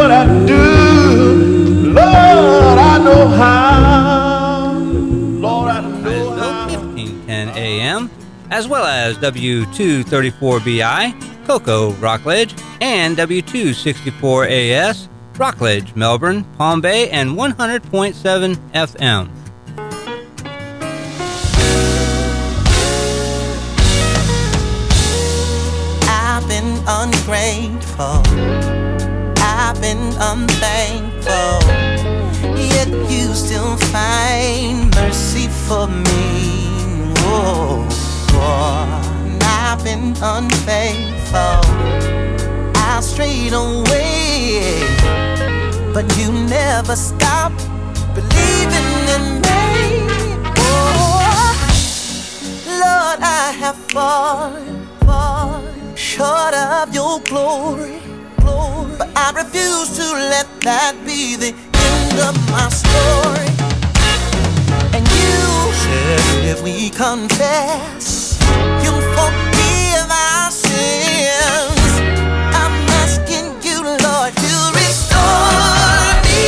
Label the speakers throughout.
Speaker 1: Lord, I do. Lord, I know how. Lord, I know how.
Speaker 2: 1510 AM, as well as W234BI, Cocoa, Rockledge, and W264AS, Rockledge, Melbourne, Palm Bay, and 100.7 FM.
Speaker 3: I've been ungrateful, I've been unthankful, yet you still find mercy for me. Oh, I've been unfaithful, I strayed away, but you never stop believing in me. Oh, Lord, I have fallen short of your glory, but I refuse to let that be the end of my story. And you said if we confess, you'll forgive our sins. I'm asking you, Lord, to restore me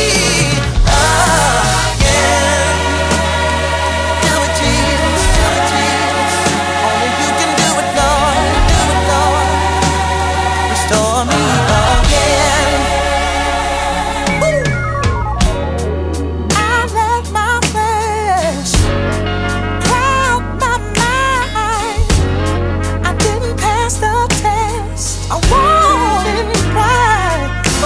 Speaker 3: again. Do it, Jesus, do it, Jesus. Only you can do it, Lord, do it, Lord. Restore me again. Woo. I let my flesh cloud my mind. I didn't pass the test. I walked in pride.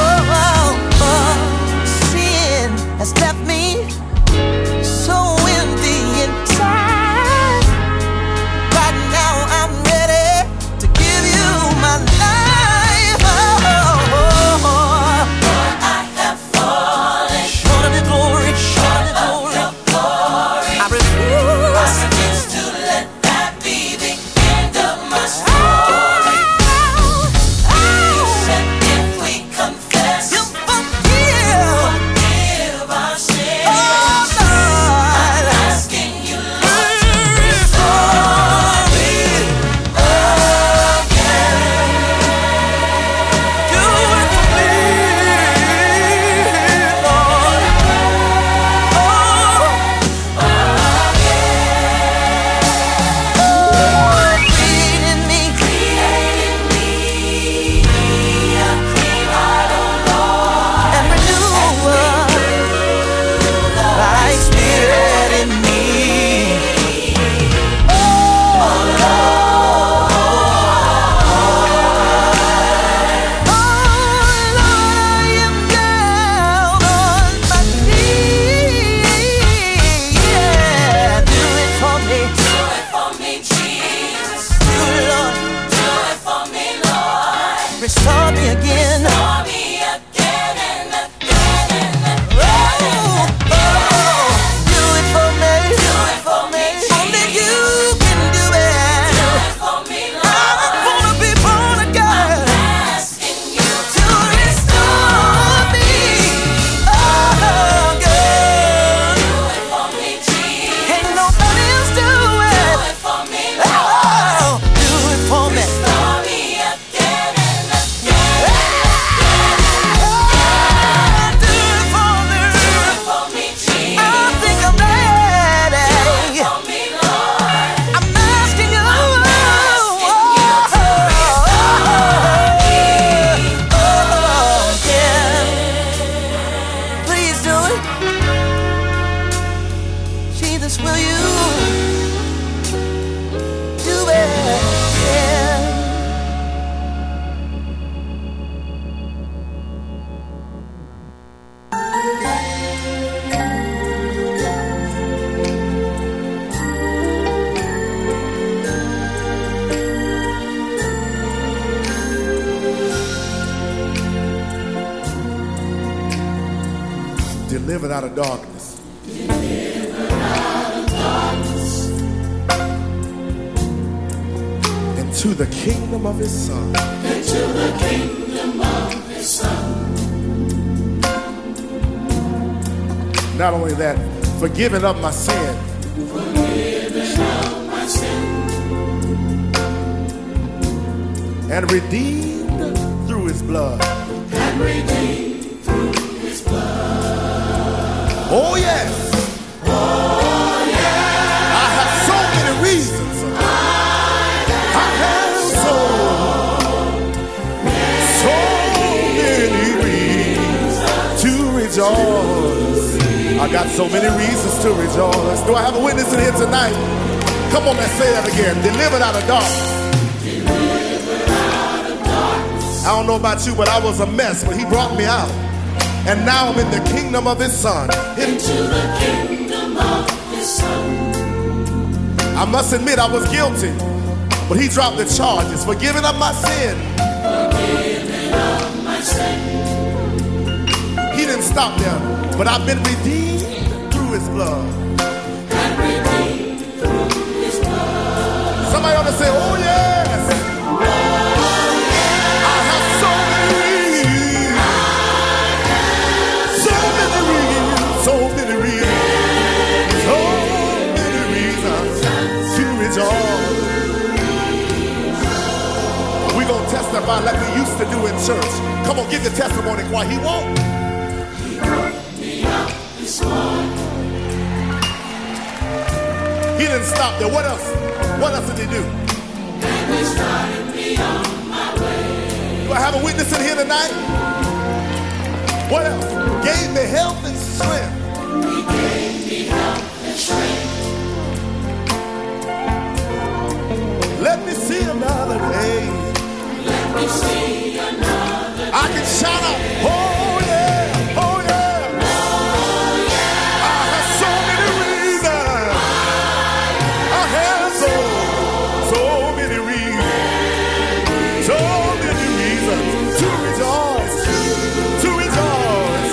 Speaker 3: Sin has left me so empty inside. Right now I'm ready to give you my life. Lord, I have fallen short of your glory, short of your glory. I refuse to let that be the end of my story. You said if we confess, you forgive our sins. Oh, Lord, I'm asking you, Lord, to restore me again. Do it for me, Lord. Create in me a clean heart, oh Lord, and renew a right spirit in me. Oh Lord, I am down on my knees. Yeah, do it for me. Do it for me, Jesus. Do it, Lord. Do it for me, Lord. Restore me again. Restore me again and again and again. Oh, do it for me. Do it for me, only you can do it. Do it for me, Lord. I wanna be born again. I'm asking you to restore me again. Do it for me, Jesus. Ain't nobody else do it. Do it for me, Lord. Oh, do it for me. Restore me again and again. Do it for me. Do it for me, Jesus. I think I'm ready. Do it for me, Lord. I'm asking you. Please do it. Jesus, will you do it? Yeah.
Speaker 1: Delivered out of darkness. Into the kingdom of his son. Not only that, forgiven of my sin. And redeemed through his blood. Oh yes. Oh yeah. I have so many reasons. I have so many reasons to rejoice. I got so many reasons to rejoice. Do I have a witness in here tonight? Come on, let's say that again. Delivered out of darkness. I don't know about you, but I was a mess, but he brought me out. And now I'm in the kingdom of his son.
Speaker 3: Into the kingdom of his son.
Speaker 1: I must admit I was guilty, but he dropped the charges, forgiving of my sin.
Speaker 3: Forgiving of my sin.
Speaker 1: He didn't stop there, but I've been redeemed through his blood.
Speaker 3: And redeemed through his blood.
Speaker 1: Somebody ought to say, oh yes. We're going to testify like we used to do in church. Come on, give your testimony, choir. He won't.
Speaker 3: He woke me up this morning.
Speaker 1: He didn't stop there. What else? What else did he do?
Speaker 3: And he started me on my way.
Speaker 1: Do I have a witness in here tonight? What else? Gave me health and strength.
Speaker 3: He gave me health and strength.
Speaker 1: Let me see another day.
Speaker 3: Let me see another day.
Speaker 1: I can shout out, oh yeah, oh yeah.
Speaker 3: Oh yeah.
Speaker 1: I have so many reasons. I have so many reasons. So many reasons to rejoice. To rejoice.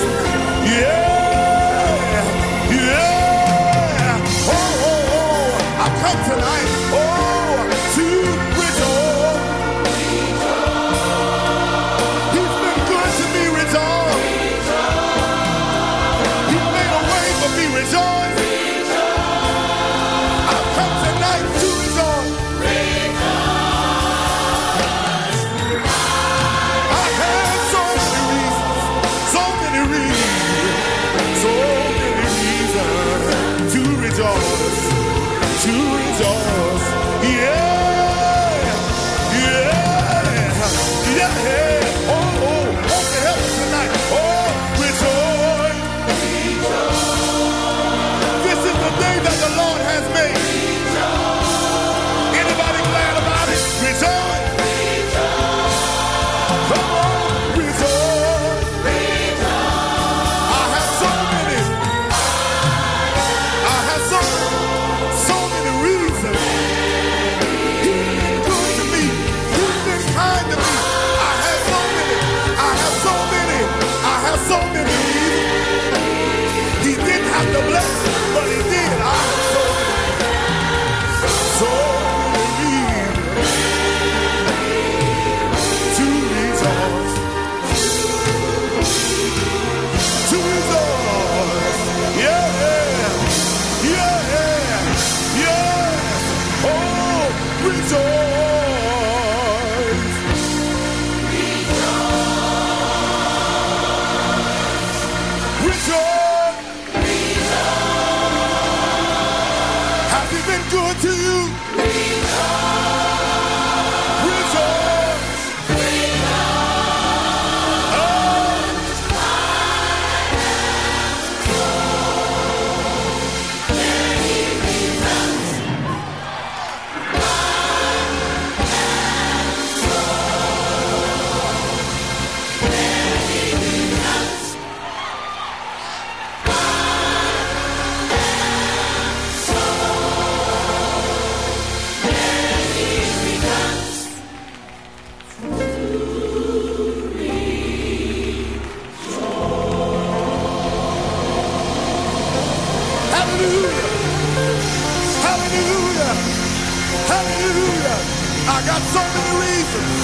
Speaker 1: Yeah. Yeah. Oh. I come tonight. To rejoice. He's been good to me, rejoice. He made a way for me, rejoice. I've come tonight to rejoice. I have so many reasons to rejoice. To rejoice. Yeah. I got so many reasons.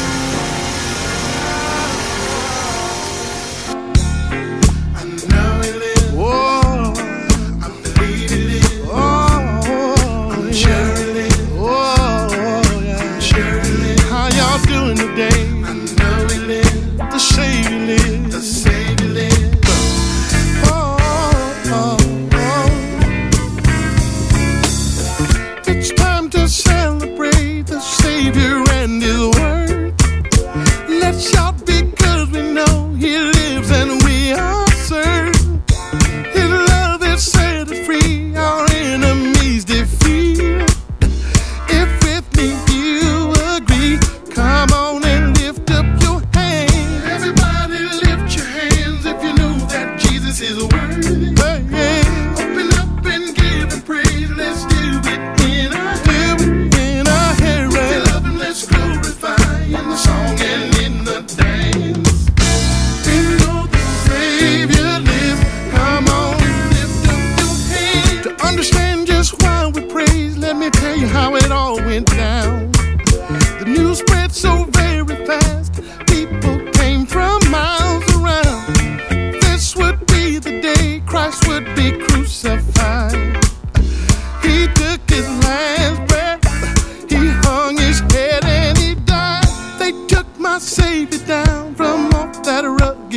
Speaker 1: I know it is. Whoa. I believe it is. Oh, I'm sure it is. Oh, yeah. I'm sure it is. How y'all doing today? I know it is. The Savior lives. The Savior lives. Oh, oh.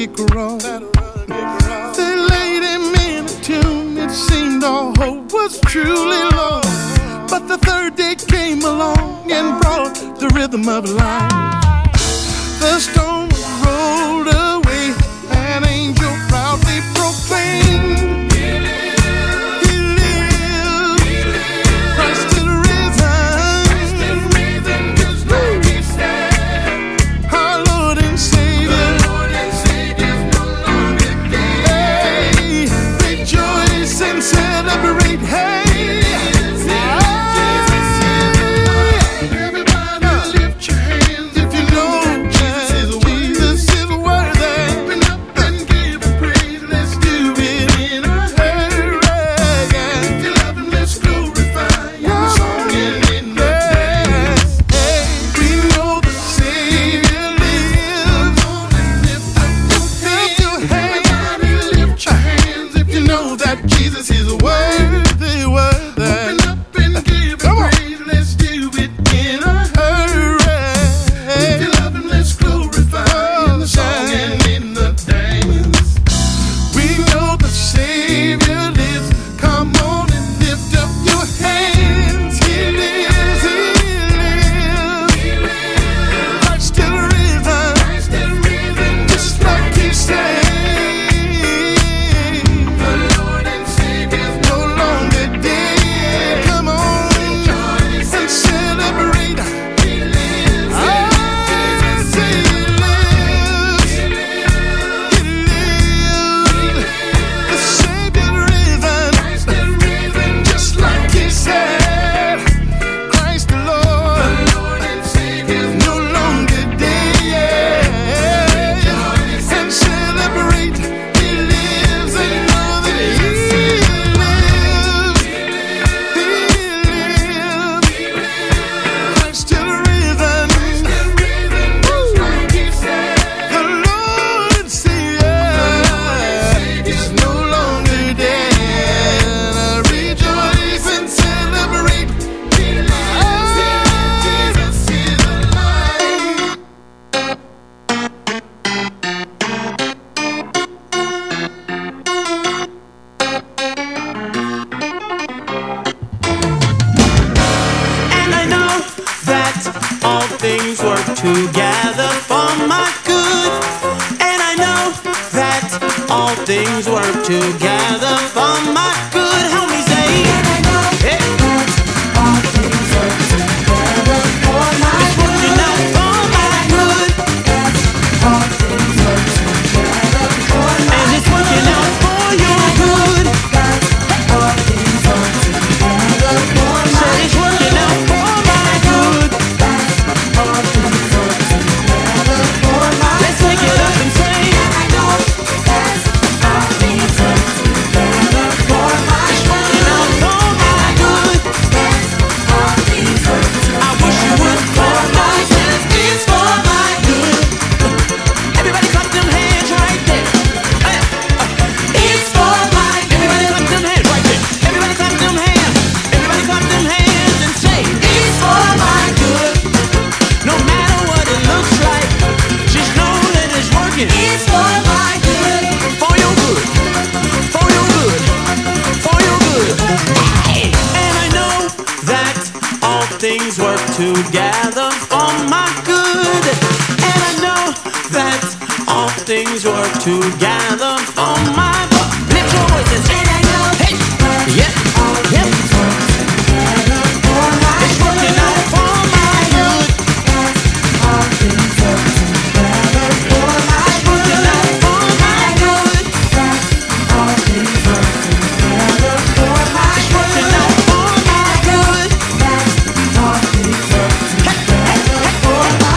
Speaker 1: get cross. They laid him in a tomb. It seemed all hope was truly lost. But the third day came along and brought the rhythm of life. The stone was rolled away. An angel proudly proclaimed, He lives, He lives, He lives. Christ is risen, Christ is risen, just like He said. Our Lord and Savior, the Lord and Savior's no longer dead. Hey, rejoice and celebrate. Hey.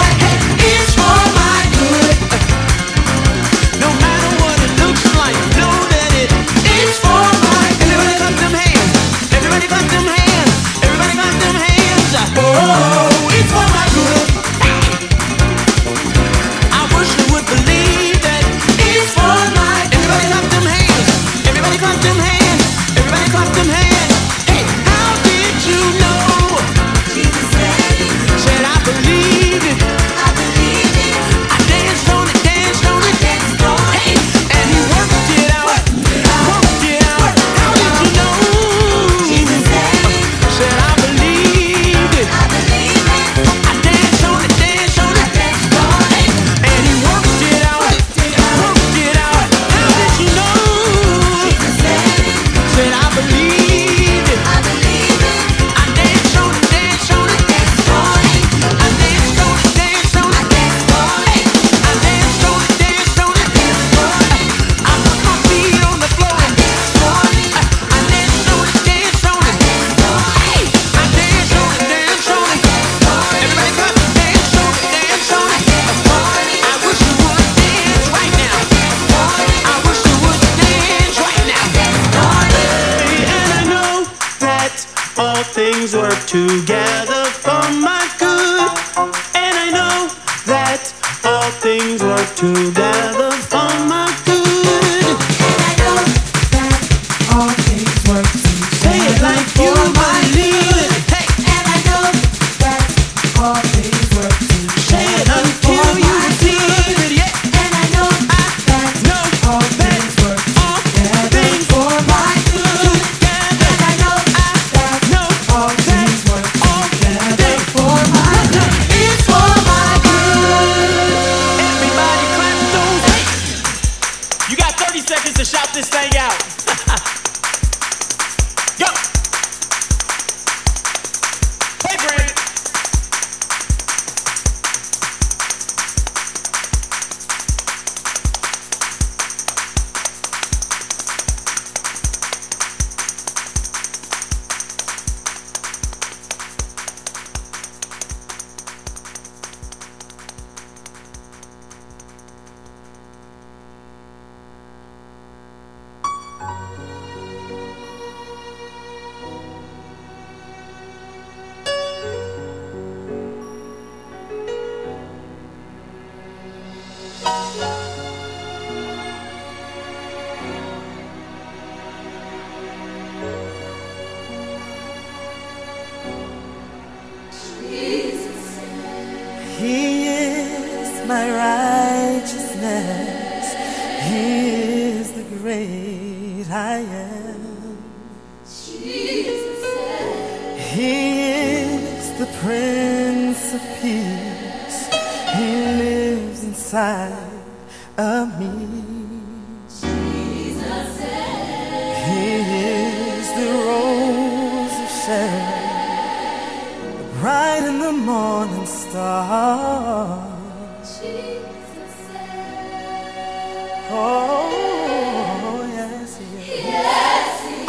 Speaker 3: No matter what it looks like, no
Speaker 1: together for my good. And I know that all things work together for my good.
Speaker 3: And I know that all things work together.
Speaker 1: Say it like you believe it. Hey.
Speaker 3: And I know that all things work together.
Speaker 1: Say it until you receive it, yeah.
Speaker 3: And I know that all things work together for my good. And I know that all things work together for my good. It's for my good.
Speaker 1: Everybody clap those hands. You got 30 seconds to shout this thing out. Go. Hey, Brandon.
Speaker 3: He is my righteousness. He is the great I am. He is the Prince of Peace. He lives inside of me. He is the rose of Sharon, bright in the morning star. Oh, yes, he is.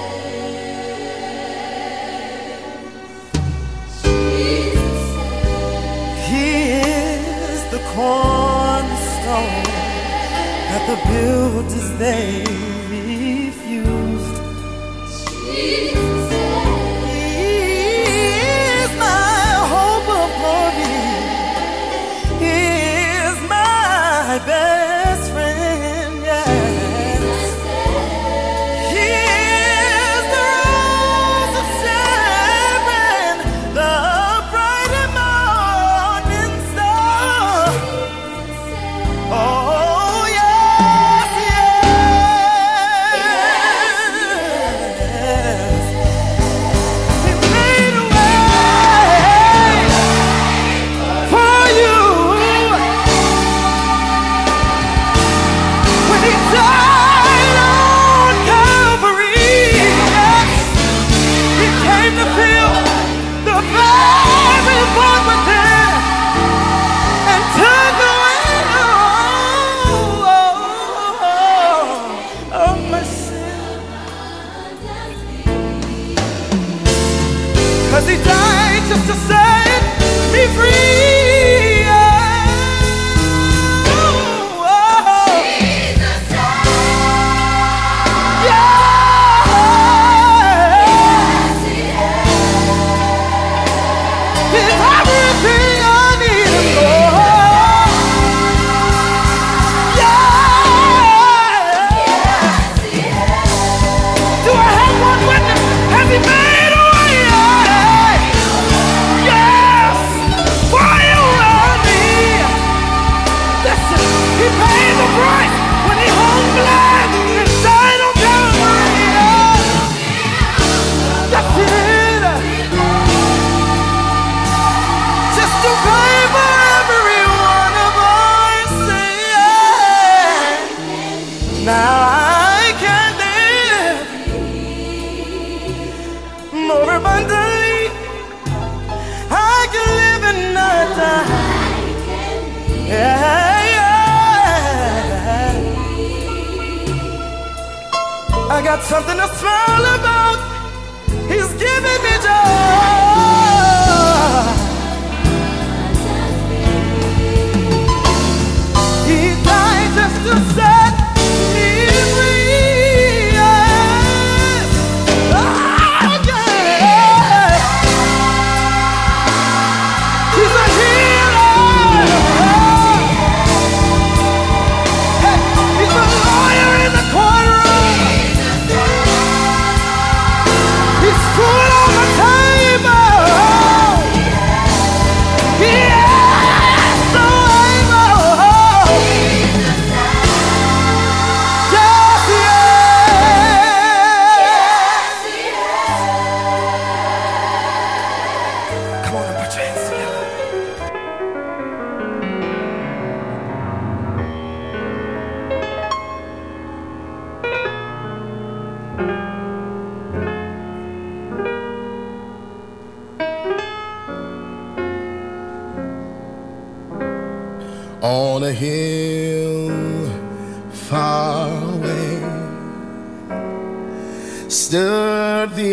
Speaker 3: He is the cornerstone that the builders they refused. He is my hope of glory. He is my best friend, yes. He is the rose of Sharon, the bright and morning star. Oh, yes, yes. He made a way for you when he died on Calvary. Yes, he came to fill the very void within and took away all my sin. 'Cause he died just to set me free. He's everything I need and more. Do I have one witness? Has he made a way? Yes, for you and me. Listen, he paid the price when he hung blood and died on Calvary. That's it. Just to pay for every one of our sins. Now I can live more abundantly. I can live and not die. Yeah, yeah. I got something to smile about. He's giving me joy. He died just to set me free. Yes. Oh, yeah.
Speaker 1: on a hill far away stood the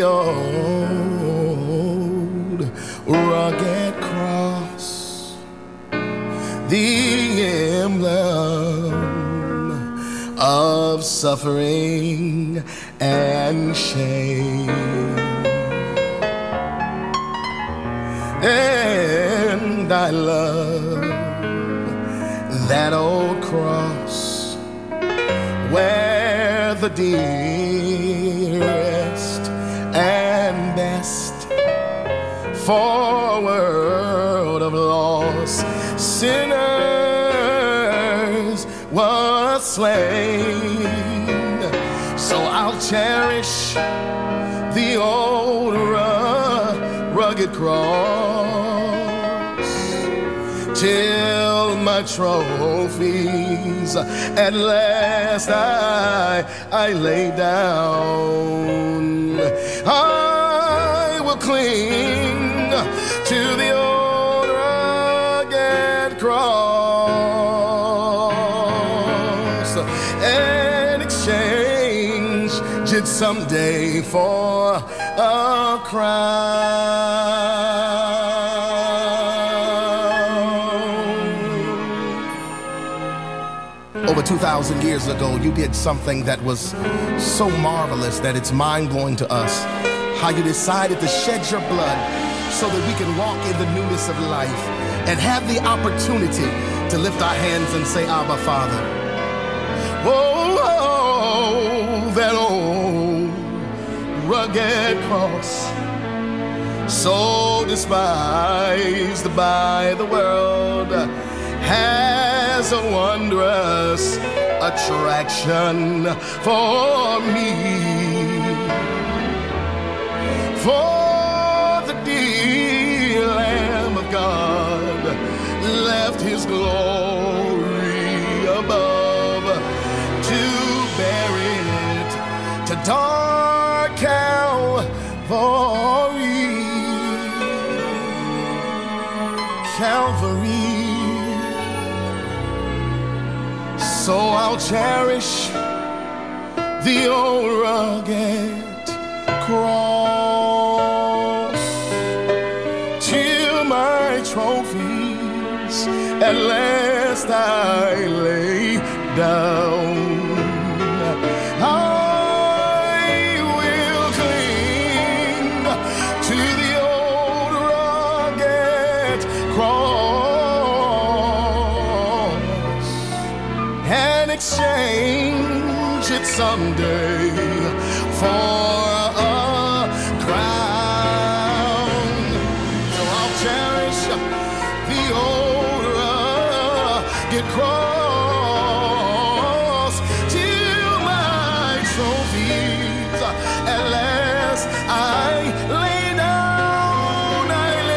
Speaker 1: old rugged cross, the emblem of suffering and shame. And I love that old cross where the dearest and best for a world of lost sinners was slain. So I'll cherish the old rugged cross till my trophies at last I lay down. I will cling to the old rugged cross and exchange it someday for a crown. Over 2,000 years ago, you did something that was so marvelous that it's mind-blowing to us. How you decided to shed your blood so that we can walk in the newness of life and have the opportunity to lift our hands and say, Abba, Father. Oh, that old rugged cross, so despised by the world, has a wondrous attraction for me. For the dear Lamb of God left his glory above to bear it to dark Calvary. So I'll cherish the old rugged cross till my trophies at last I lay down. I will cling to the old rugged cross and exchange it someday for a crown. So I'll cherish the old rugged cross till my trophies at last I lay down.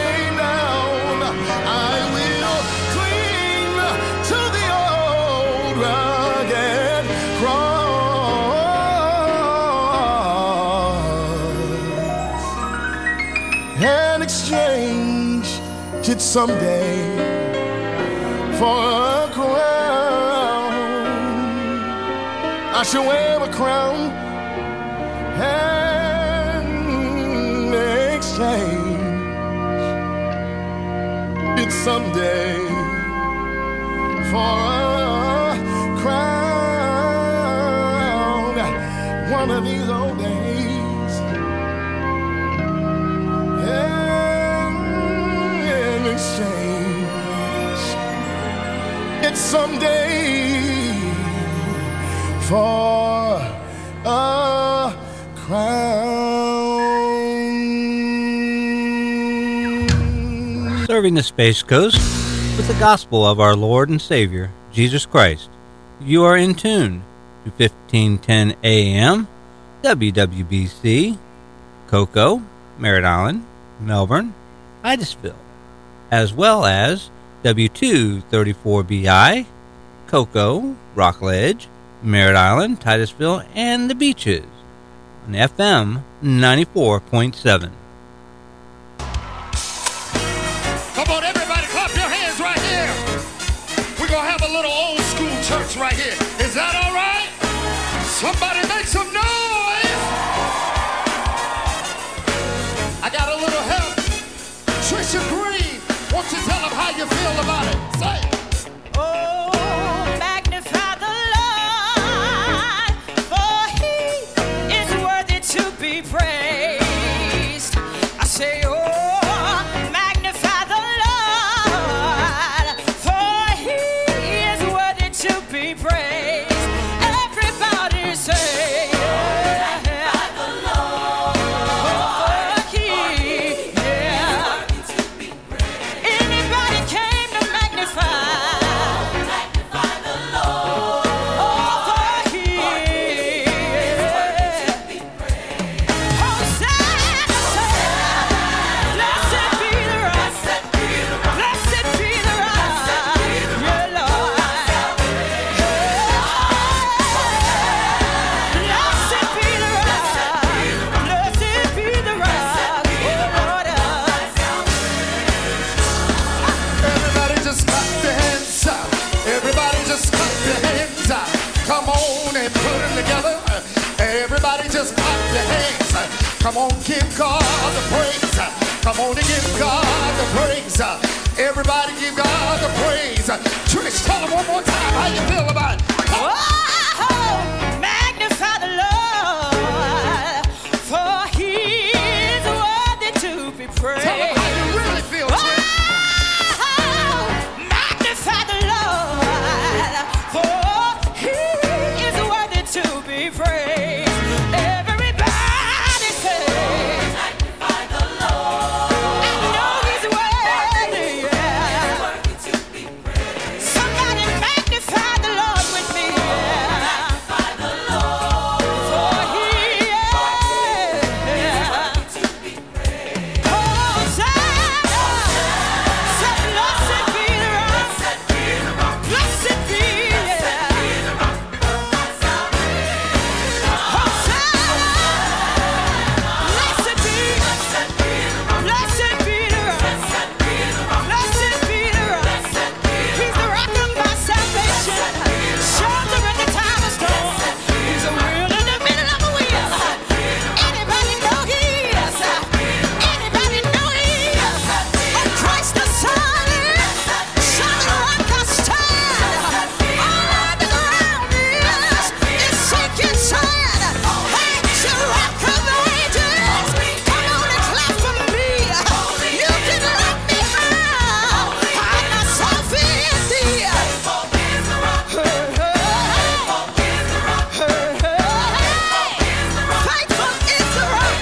Speaker 1: I will cling to the old rugged cross and exchange it someday for a crown. I shall wear a crown and exchange it someday for a crown. One of these old days, and exchange it someday for a crown.
Speaker 2: Serving the Space Coast with the gospel of our Lord and Savior, Jesus Christ. You are in tune to 1510 AM, WWBC, Cocoa, Merritt Island, Melbourne, Titusville, as well as W234BI, Cocoa, Rockledge, Merritt Island, Titusville, and the Beaches on FM 94.7.
Speaker 4: Come on, everybody, clap your hands right here. We're going to
Speaker 1: Somebody make some noise. I got a little help. Trisha Green, won't you tell them how you feel about it? Say it.
Speaker 3: Oh, magnify the Lord, for he is worthy to be praised. I say, oh, magnify the Lord, for he is worthy to be praised. Everybody say, magnify the Lord, for he is worthy to be praised. Anybody came to magnify?
Speaker 1: Everybody just clap your hands up. Everybody just clap your hands up. Come on and put them together. Everybody just clap your hands. Come on, give God the praise. Come on and give God the praise. Everybody give God the praise. Trish, tell them one more time how you feel about it. Come on.
Speaker 3: Oh, magnify the Lord, for he is worthy to be praised.
Speaker 1: Tell them how you really feel, Trish.
Speaker 3: Oh, magnify the Lord, for he is worthy to be praised. Everybody say, magnify the Lord. I know he's worthy, yeah. Somebody magnify the Lord with me, yeah. For he is. Hosanna. Say, blessed be the rock. Blessed be, yeah. Hosanna. Blessed be. Blessed be the rock. Blessed be the rock. He's the rock of my salvation. Shelter in the time of storm. He's a wheel in the middle of a wheel. Anybody know he is? Anybody know he is? Oh, Christ the Son is. Solid rock I stand. All under the ground is sinking sand. Hey, the rock of ages. Come on and clap for me. You can let me out. I'm not self-empty. Faithful is the rock.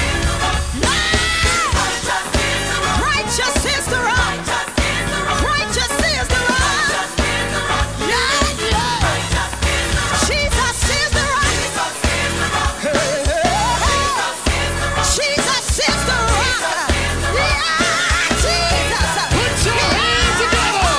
Speaker 3: Righteous is the rock. Righteous is the rock. Yeah, yeah. Jesus is the rock. Jesus is the rock. Yeah, Jesus.
Speaker 1: Put your hands together.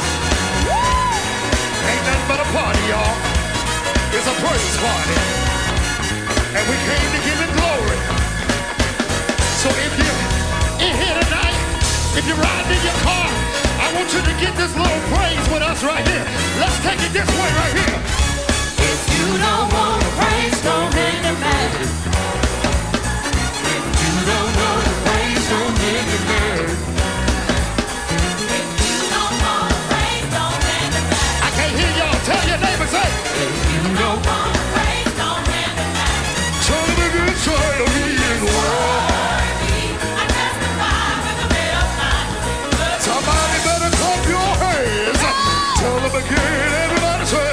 Speaker 1: Ain't nothing but a party, y'all. It's a praise party. And we came to give him glory. So if you're in here tonight, if you're riding in your car, I want you to get this little praise with us right here. Let's take it this way right here.
Speaker 3: If you don't want to praise, don't hang your man. If you don't want to praise, don't hang your man. If you don't want to praise, don't hang your man.
Speaker 1: I can't hear y'all. Tell your neighbor, say,
Speaker 3: If you don't want to praise, don't hang your man.
Speaker 1: show them a good side of me in the world.
Speaker 3: I testify with a bit of time.
Speaker 1: Somebody better clap your hands. Tell them again, everybody say,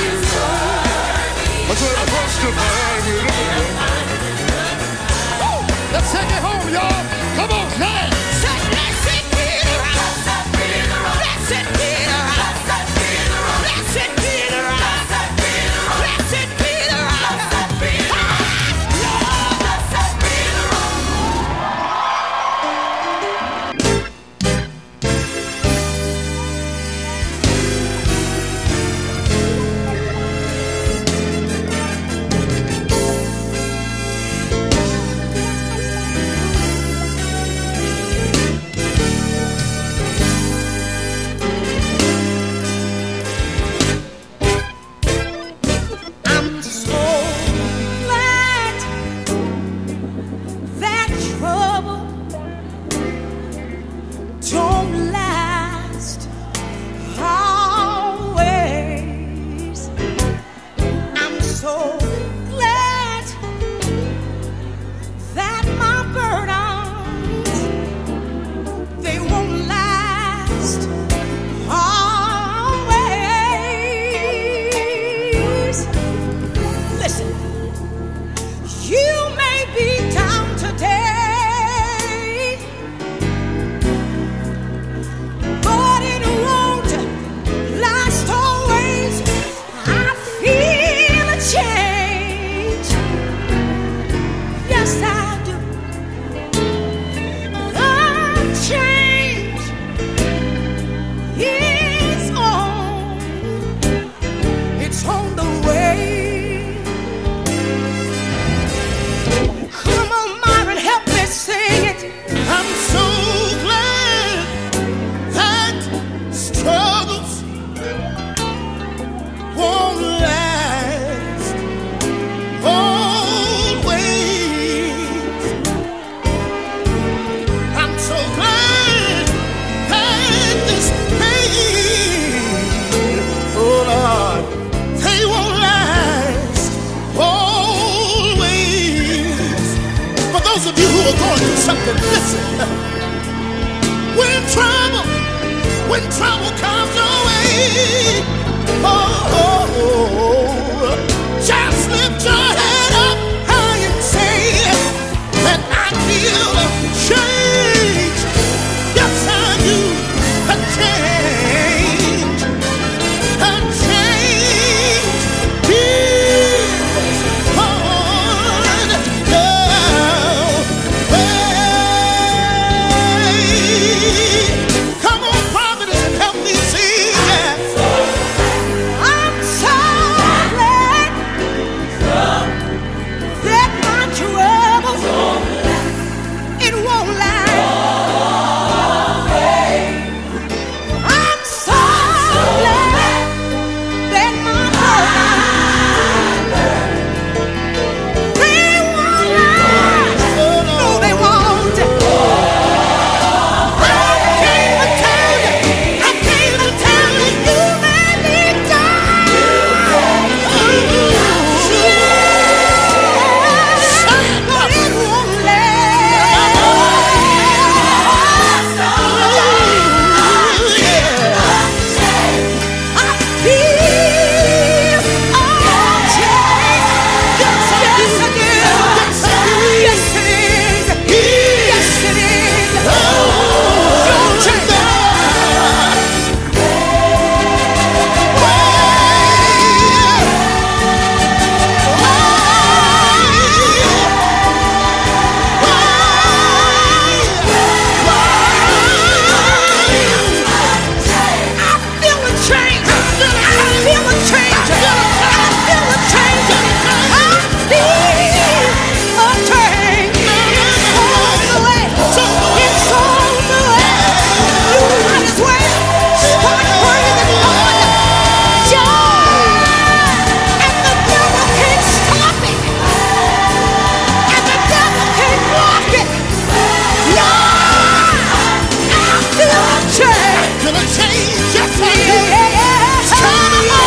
Speaker 1: I said I testify with a bit of time. Let's take it home, y'all. Come on, clap.
Speaker 3: Say, blessed be the rock. Blessed be the rock. Blessed be the rock. Blessed be the rock. so glad that my burdens, they won't last always. Listen, you may be down today, but it won't last always. I feel a change. Yes, I do. A change is on. It's on the way. Come on, Myron, help me sing it.
Speaker 1: I'm so glad that struggles won't last always. I'm so glad that this pain, oh Lord, they won't last always. For those of you who are going through something, listen. When trouble comes your way, just lift your head up high and say that I feel a change. Yes, I do. A change. A change is on the way. Come on, prophetess, and help me sing.
Speaker 3: I'm so glad that my troubles, it won't last. I'm so glad that my burdens, they won't last. No, they won't. I came to tell you, you may be down. But it won't last. I feel a change. Yes, I do. Yes, it is. Yes, it is. Your change.
Speaker 1: Gonna change, yes, I do. It's coming your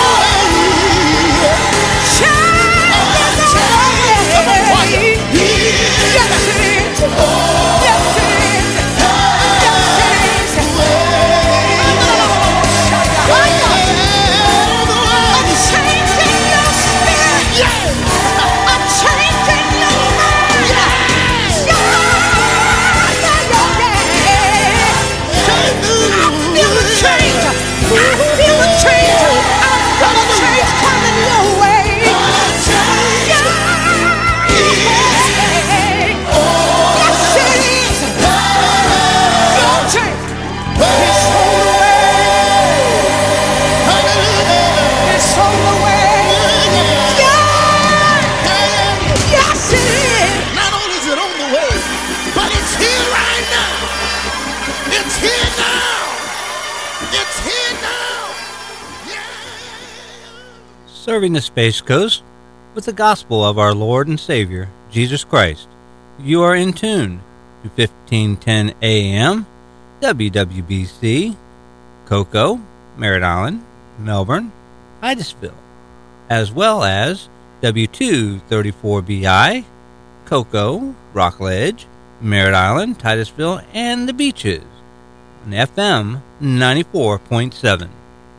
Speaker 2: Serving the Space Coast with the gospel of our Lord and Savior, Jesus Christ. You are in tune to 1510 AM, WWBC, Cocoa, Merritt Island, Melbourne, Hydesville, as well as W234BI, Cocoa, Rockledge, Merritt Island, Titusville, and the Beaches on FM 94.7.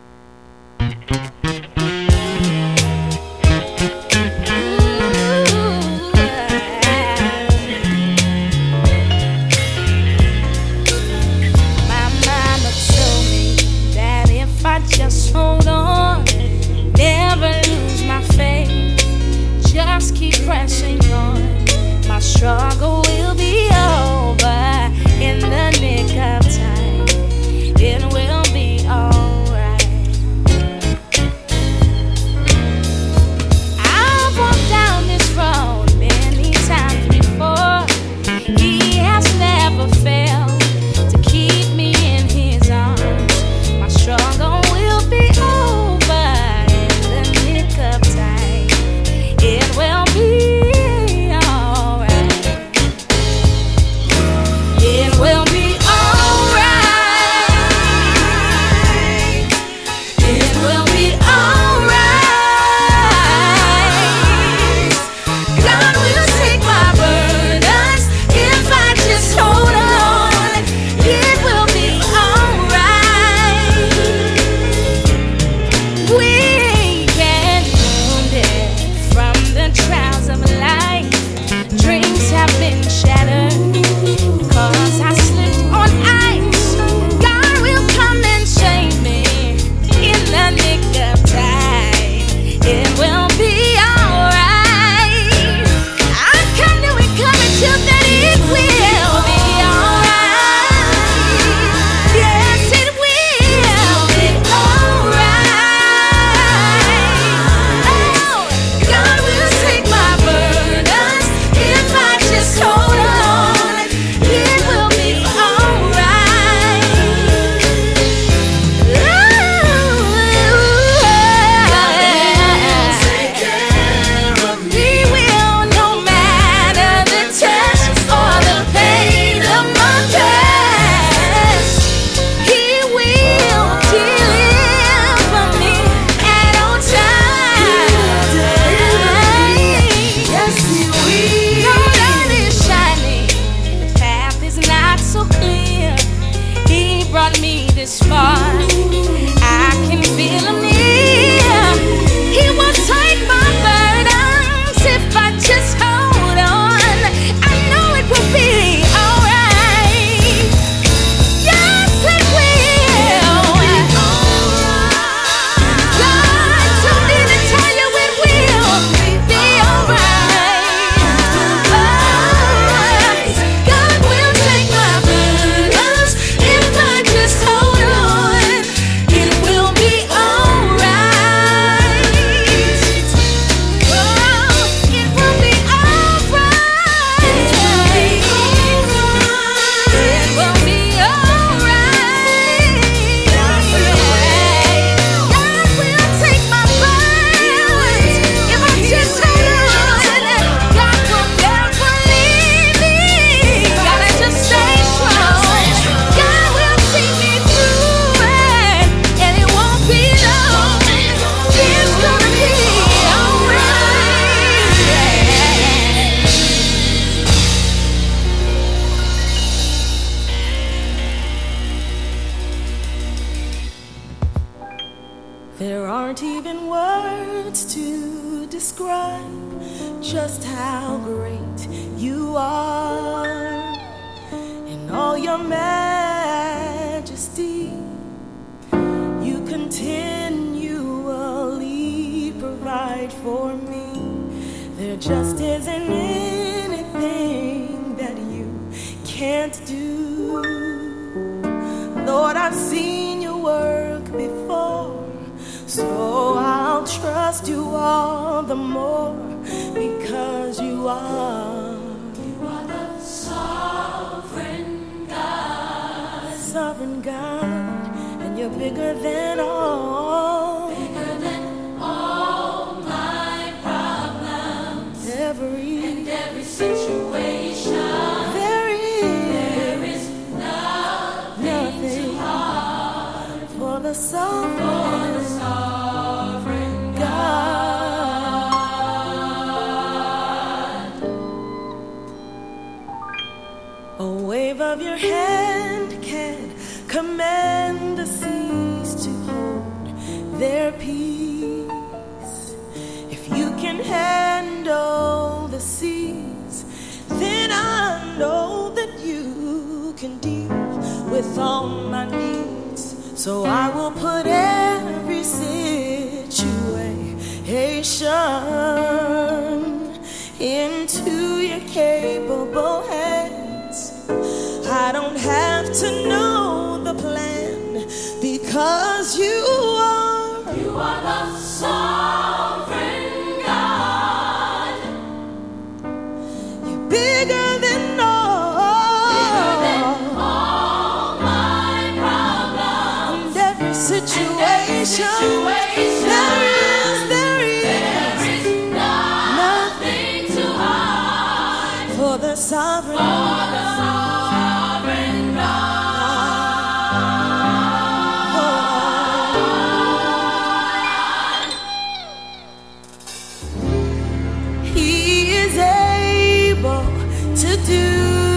Speaker 4: Just hold on, never lose my faith. Just keep pressing on. My struggle will be over in the nick of time. It will be alright. I've walked down this road many times before. He has never failed to keep me in his arms. My struggle will be over in the nick of time. It will be alright. It will be alright. It will be alright. God will take my burdens if I just hold on. It will be alright. We get wounded from the trials of life. Dreams have been shattered 'cause I slipped on ice. God will come and save me in the nick of time. It will be alright. I come to encourage you that it will be alright. Yes, it will be alright. Oh, God will take my burdens if I just hold on. It will be alright. He will, no matter the test or the pain of my past. He will deliver me at all times. Yes, He will. The light is shining, the path is not so clear. He brought me this far, I can feel Him near. He will take my burdens if I just hold on. I know it will be alright. Yes, it will. God told me to tell you it will be alright. God will take my burdens if I just hold on. It will be alright. Oh, it will be alright. It will be alright. God will take my burdens if I just hold on. God will never leave me. Gotta just stay strong. God will see me through it, and it won't be long. It's gonna be alright.
Speaker 3: There aren't even words to describe just how great you are in all your majesty. You continually provide for me. There just isn't anything that you can't do. Lord, I've seen you work before, so I'll trust you all the more because you are the sovereign God. Sovereign God, and you're bigger than all. Bigger than all my problems. Every situation. There is nothing too hard for the sovereign God. of your hand can command the seas to hold their peace. If you can handle the seas, then I know that you can deal with all my needs. So I will put every situation into your capable hands. I don't have to know the plan, because you are the sovereign God. You're bigger than all my problems. In every situation, there is nothing too hard for the sovereign God. He is able to do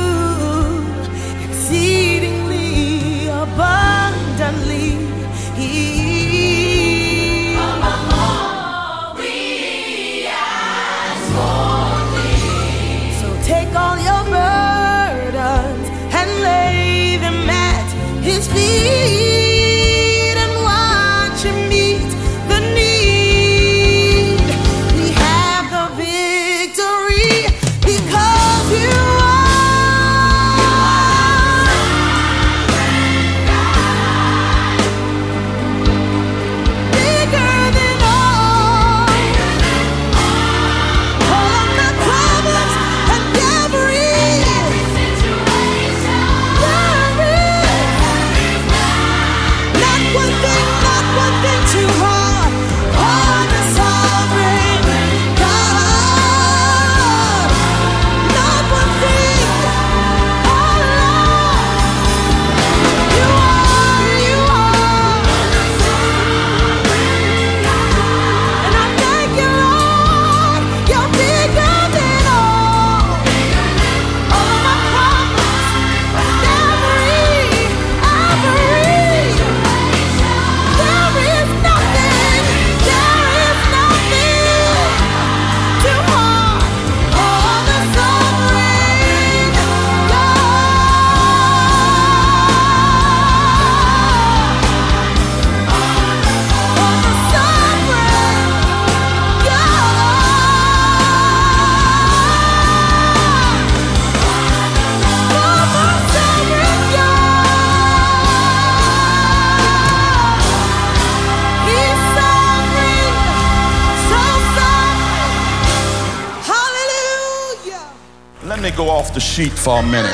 Speaker 3: exceedingly abundantly. So take all your burdens and lay them at His feet and watch Him meet the need. We have the victory because you bigger than all of the problems and every situation. Not one thing too hard for the sovereign God. Not one thing. Oh Lord, you are. And I thank you, Lord, you're bigger than all of my problems, every. There is nothing too hard for the sovereign He's sovereign, so sovereign. Hallelujah.
Speaker 1: Let me go off the sheet for a minute.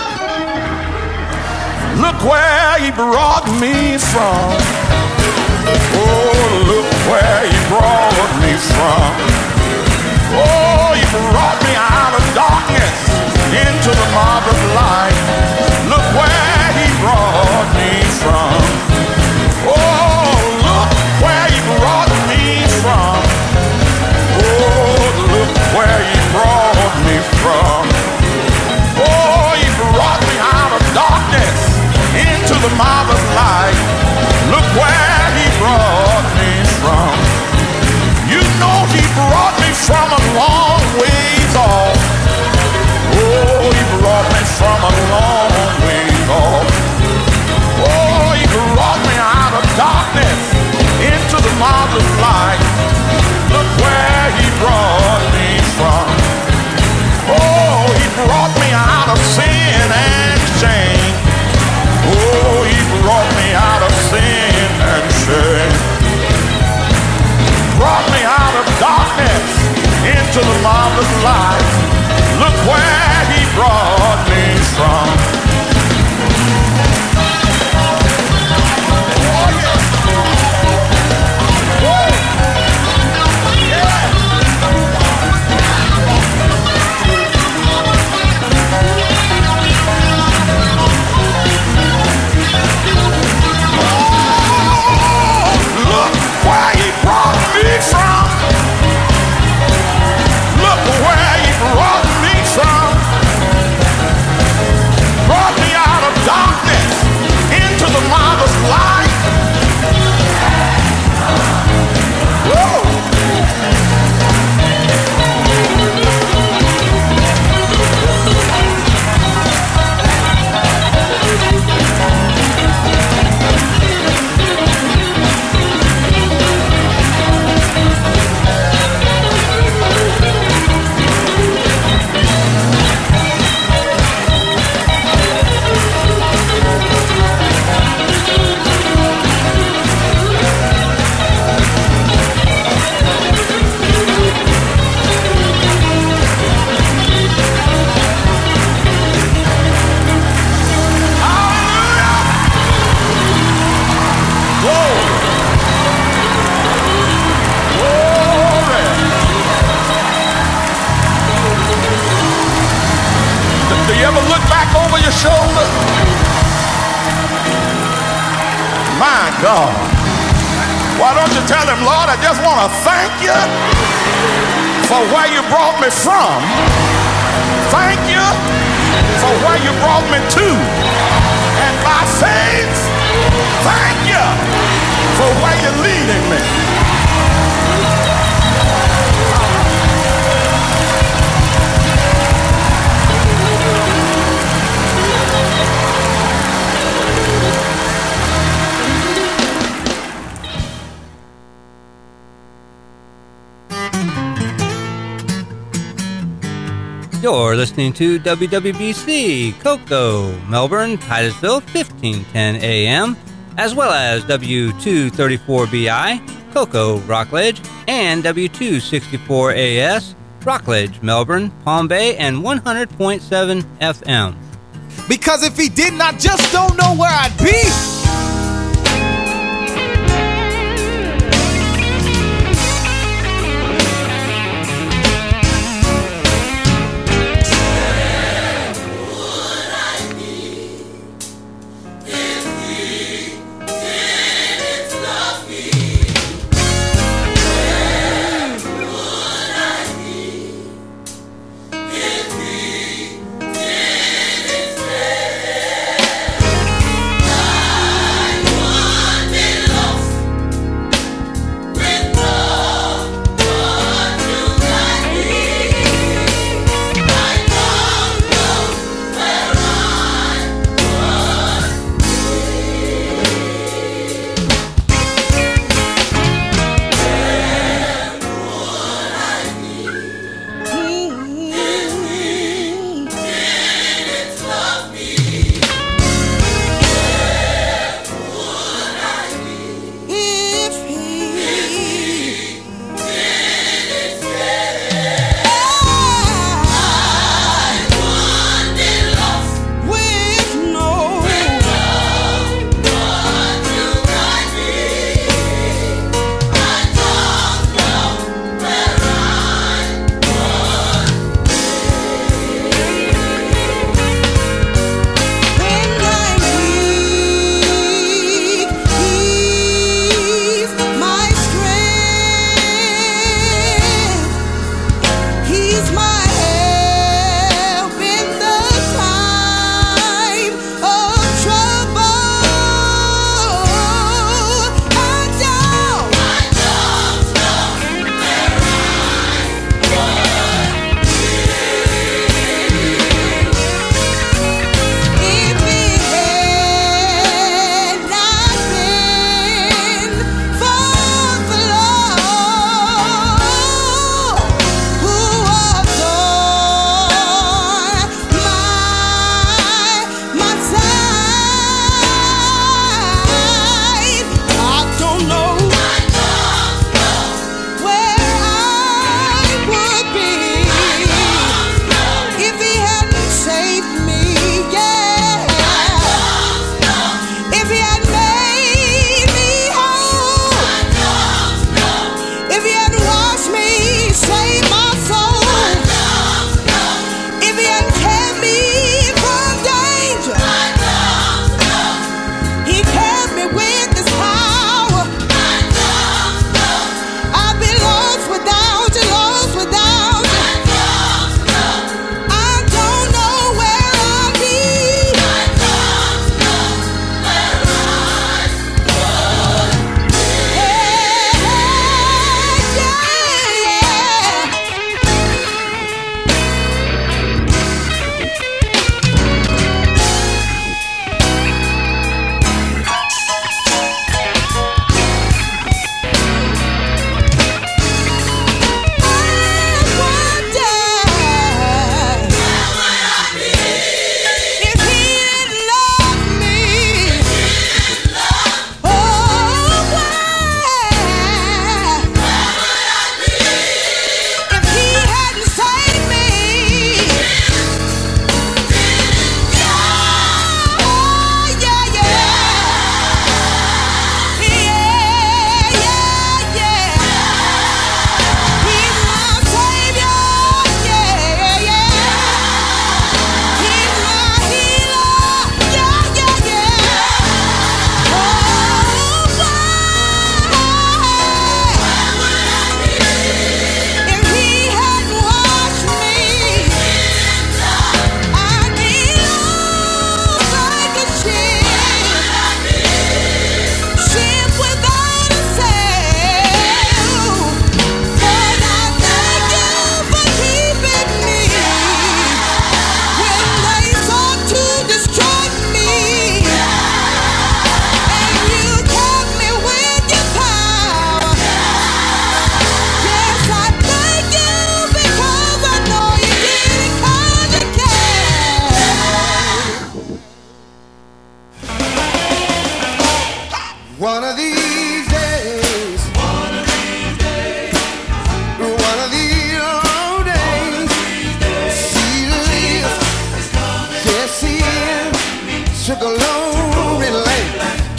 Speaker 1: Look where He brought me from. Oh, look where He brought me from. Oh, He brought me out of darkness into the marvelous light. Look where He brought me from. Oh, look where He brought me from. Oh, look where He brought me from. Oh, He brought me out of darkness into the marvelous light. Look where He brought me from. You know He brought me from a long ways off. Oh, He brought me from a long ways off. Oh, He brought me out of darkness into the marvelous light. Look where He brought me from. Oh, He brought me out of sin and shame. Oh, He brought me out of sin and shame. Brought me out of darkness into the marvelous light. Look where He brought me from. Oh, yeah. Woo. Yeah. Look where He brought me from. Look where ever look back over your shoulder? My God. Why don't you tell him, Lord, I just want to thank you for where you brought me from. Thank you for where you brought me to. And by faith, thank you for where you're leading me.
Speaker 2: You're listening to WWBC, Cocoa, Melbourne, Titusville, 1510 AM, as well as W234BI, Cocoa, Rockledge, and W264AS, Rockledge, Melbourne, Palm Bay, and 100.7 FM.
Speaker 5: Because if he didn't, I just don't know where I'd be.
Speaker 3: Who was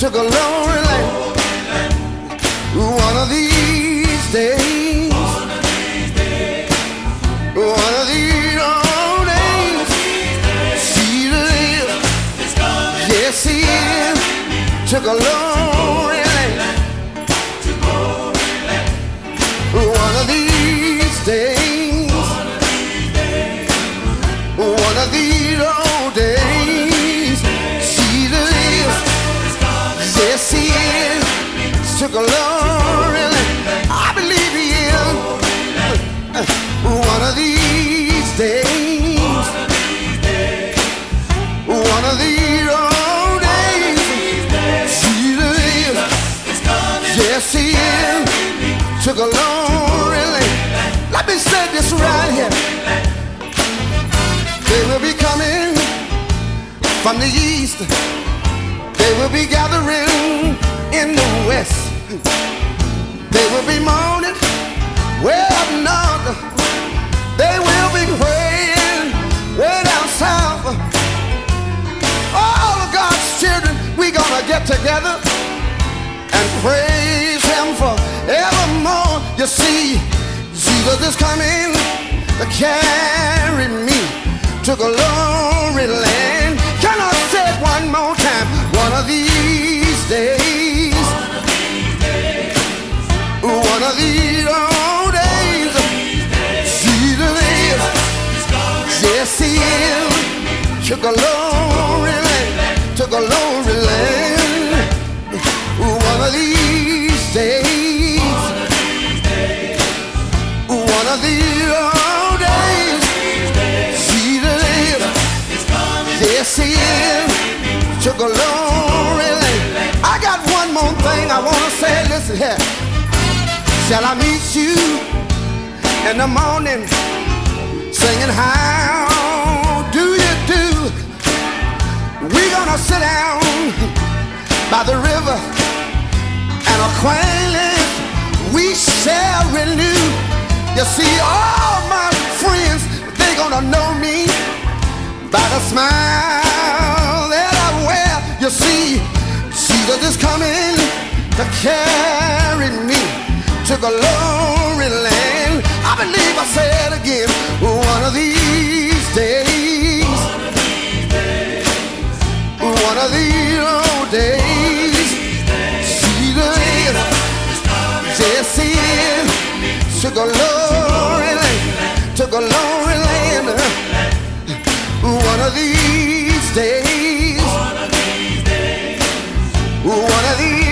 Speaker 1: to glory land. One of these days, one of these old days, Jesus is, yes he is, to glory land. One of these days, one of these old days, Jesus is, yes he is, to glory land. I believe he is. One of these days, one of these old days, Jesus is, yes he is, to glory land. Let me say this right here. They will be coming from the east. They will be gathering in the west. They will be mourning way up north. They will be praying way down south. All of God's children, we gonna get together and praise him forevermore. You see, Jesus is coming to carry me to glory land. Can I say it one more time? One of these days, one of these old days, Jesus is, yes he is, to glory land, to glory land. One of these days, one of these old days, Jesus is, yes he is, to glory land. I got one more thing I want to say, listen here. Shall I meet you in the morning singing how do you do? We're gonna sit down by the river and acquaintance we shall renew. You see, all my friends, they gonna know me by the smile that I wear. You see, Jesus is coming to carry me to glory land. I believe I said again, one of these days, one of these old days, Jesus is, yes he is, to glory land, to glory land. One of these days, one of these